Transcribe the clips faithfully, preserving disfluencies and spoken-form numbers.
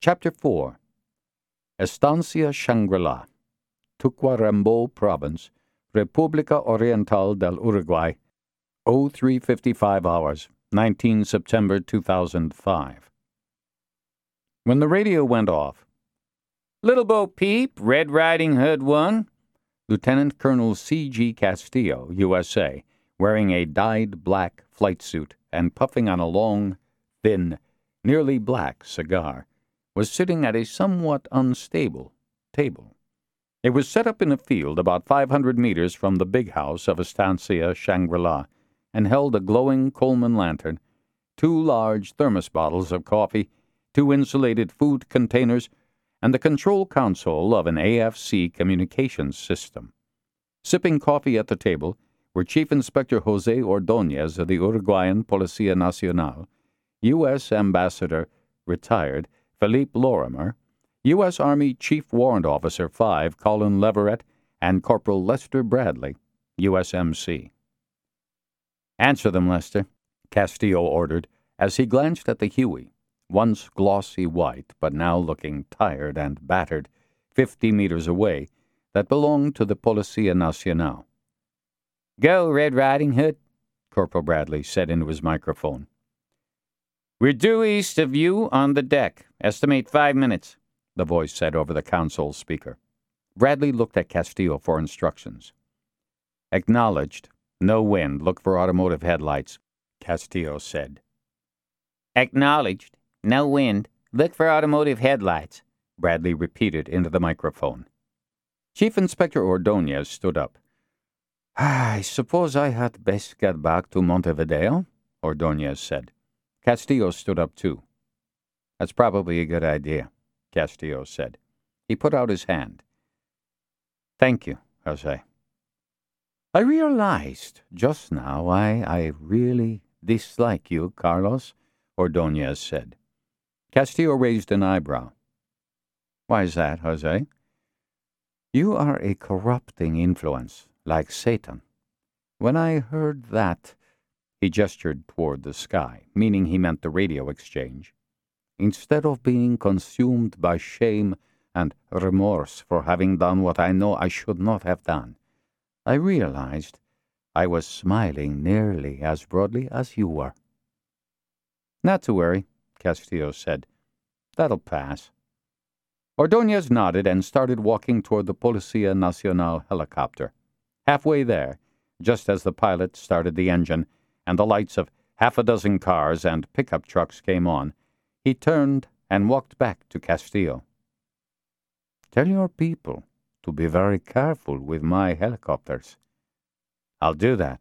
Chapter four. Estancia Shangri-La, Tacuarembó Province, República Oriental del Uruguay, oh three fifty-five hours, nineteen September two thousand five. When the radio went off, "Little Bo Peep, Red Riding Hood one," Lieutenant Colonel C G Castillo, U S A, wearing a dyed black flight suit and puffing on a long, thin, nearly black cigar, was sitting at a somewhat unstable table. It was set up in a field about five hundred meters from the big house of Estancia Shangri-La and held a glowing Coleman lantern, two large thermos bottles of coffee, two insulated food containers, and the control console of an A F C communications system. Sipping coffee at the table were Chief Inspector Jose Ordóñez of the Uruguayan Policía Nacional, U S Ambassador, retired, Philippe Lorimer, U S Army Chief Warrant Officer five Colin Leverett, and Corporal Lester Bradley, U S M C. "Answer them, Lester," Castillo ordered, as he glanced at the Huey, once glossy white but now looking tired and battered, fifty meters away, that belonged to the Policía Nacional. "Go, Red Riding Hood," Corporal Bradley said into his microphone. "We're due east of you on the deck. Estimate five minutes," the voice said over the console speaker. Bradley looked at Castillo for instructions. "Acknowledged. No wind. Look for automotive headlights," Castillo said. "Acknowledged. No wind. Look for automotive headlights," Bradley repeated into the microphone. Chief Inspector Ordóñez stood up. "I suppose I had best get back to Montevideo," Ordóñez said. Castillo stood up too. "That's probably a good idea," Castillo said. He put out his hand. "Thank you, Jose." "I realized just now I, I really dislike you, Carlos," Ordóñez said. Castillo raised an eyebrow. "Why is that, Jose?" "You are a corrupting influence, like Satan. When I heard that," he gestured toward the sky, meaning he meant the radio exchange, "instead of being consumed by shame and remorse for having done what I know I should not have done, I realized I was smiling nearly as broadly as you were." "Not to worry," Castillo said. "That'll pass." Ordóñez nodded and started walking toward the Policía Nacional helicopter. Halfway there, just as the pilot started the engine and the lights of half a dozen cars and pickup trucks came on, he turned and walked back to Castillo. "Tell your people to be very careful with my helicopters." "I'll do that."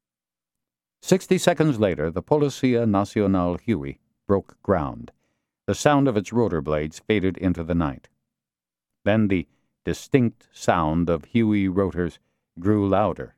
Sixty seconds later, the Policía Nacional Huey broke ground. The sound of its rotor blades faded into the night. Then the distinct sound of Huey rotors grew louder.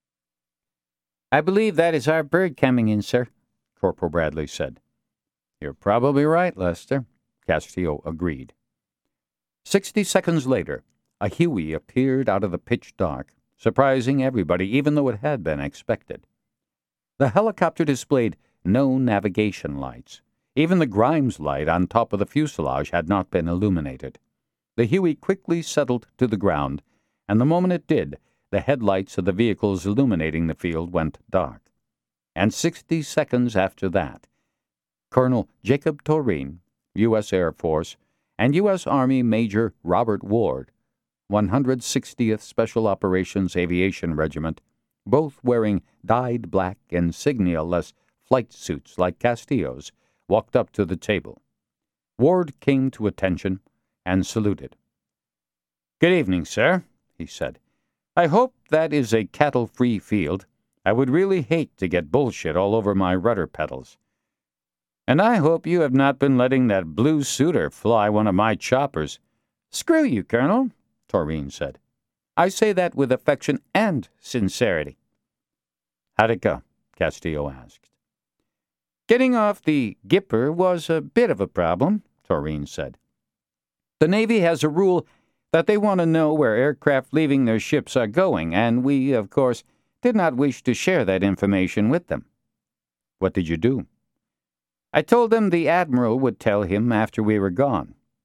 "I believe that is our bird coming in, sir," Corporal Bradley said. "You're probably right, Lester," Castillo agreed. Sixty seconds later, a Huey appeared out of the pitch dark, surprising everybody, even though it had been expected. The helicopter displayed no navigation lights. Even the Grimes light on top of the fuselage had not been illuminated. The Huey quickly settled to the ground, and the moment it did, the headlights of the vehicles illuminating the field went dark. And sixty seconds after that, Colonel Jacob Torrin, U S Air Force, and U S Army Major Robert Ward, one hundred sixtieth Special Operations Aviation Regiment, both wearing dyed black insignia-less flight suits like Castillo's, walked up to the table. Ward came to attention and saluted. "Good evening, sir," he said. "I hope that is a cattle-free field. I would really hate to get bullshit all over my rudder pedals. And I hope you have not been letting that blue suitor fly one of my choppers." "Screw you, Colonel," Torrin said. "I say that with affection and sincerity." "How'd it go?" Castillo asked. "Getting off the Gipper was a bit of a problem," Torrin said. "The Navy has a rule that they want to know where aircraft leaving their ships are going, and we, of course, did not wish to share that information with them." "What did you do?" "I told them the Admiral would tell him after we were gone.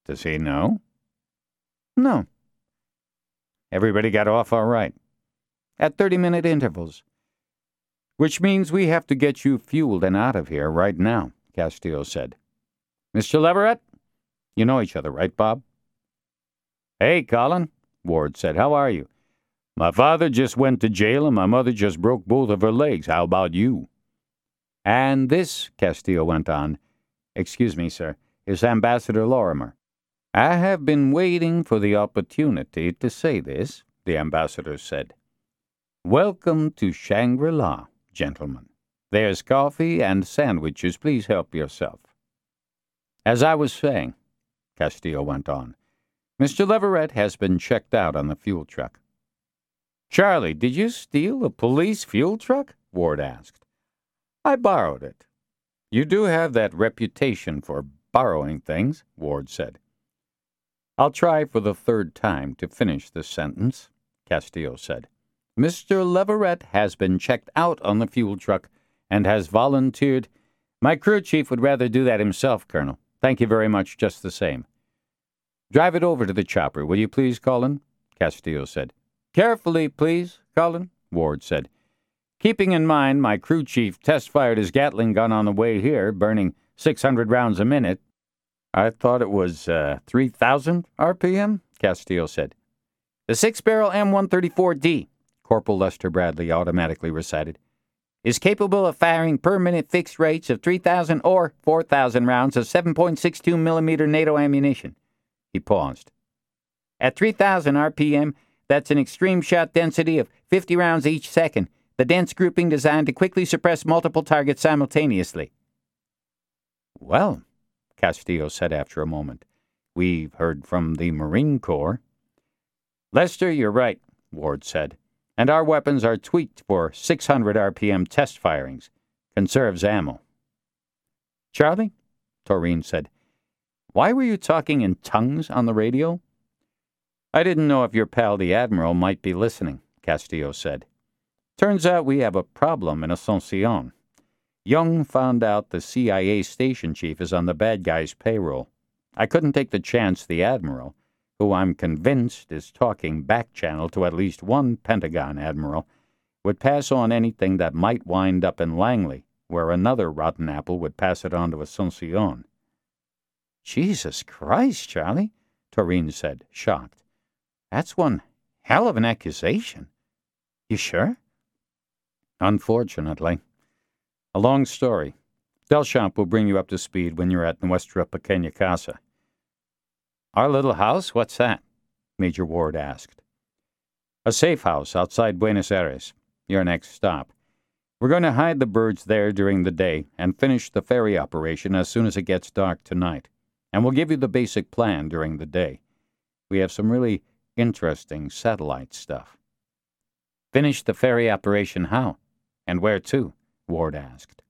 Does he know? No. Everybody got off all right. At thirty-minute intervals. Which means we have to get you fueled and out of here right now, Castillo said. Mister Leverett? You know each other, right, Bob? Hey, Colin, Ward said. How are you? My father just went to jail and my mother just broke both of her legs. How about you? And this, Castillo went on, excuse me, sir, is Ambassador Lorimer. I have been waiting for the opportunity to say this, the ambassador said. Welcome to Shangri-La, gentlemen. There's coffee and sandwiches. Please help yourself. As I was saying, Castillo went on, Mister Leverett has been checked out on the fuel truck. Charlie, did you steal a police fuel truck? Ward asked. I borrowed it. You do have that reputation for borrowing things, Ward said. I'll try for the third time to finish this sentence, Castillo said. Mister Leverett has been checked out on the fuel truck and has volunteered. My crew chief would rather do that himself, Colonel. Thank you very much, just the same. Drive it over to the chopper, will you please, Colin? Castillo said. Carefully, please, Colin, Ward said. Keeping in mind my crew chief test-fired his Gatling gun on the way here, burning six hundred rounds a minute. I thought it was uh, three thousand R P M, Castillo said. The six-barrel M one thirty-four D, Corporal Lester Bradley automatically recited, is capable of firing per minute fixed rates of three thousand or four thousand rounds of seven point six two millimeter NATO ammunition. He paused. At three thousand R P M, that's an extreme shot density of fifty rounds each second, the dense grouping designed to quickly suppress multiple targets simultaneously. Well, Castillo said after a moment, we've heard from the Marine Corps. Lester, you're right, Ward said, and our weapons are tweaked for six hundred R P M test firings. Conserves ammo. Charlie, Toreen said, why were you talking in tongues on the radio? I didn't know if your pal the Admiral might be listening, Castillo said. Turns out we have a problem in Asuncion. Young found out the C I A station chief is on the bad guy's payroll. I couldn't take the chance the Admiral, who I'm convinced is talking back channel to at least one Pentagon admiral, would pass on anything that might wind up in Langley, where another rotten apple would pass it on to Asuncion. Jesus Christ, Charlie, Toreen said, shocked. That's one hell of an accusation. You sure? Unfortunately. A long story. Delchamp will bring you up to speed when you're at Nuestra Pequeña Casa. Our little house? What's that? Major Ward asked. A safe house outside Buenos Aires. Your next stop. We're going to hide the birds there during the day and finish the ferry operation as soon as it gets dark tonight. And we'll give you the basic plan during the day. We have some really interesting satellite stuff. Finish the ferry operation how? And where to? Ward asked.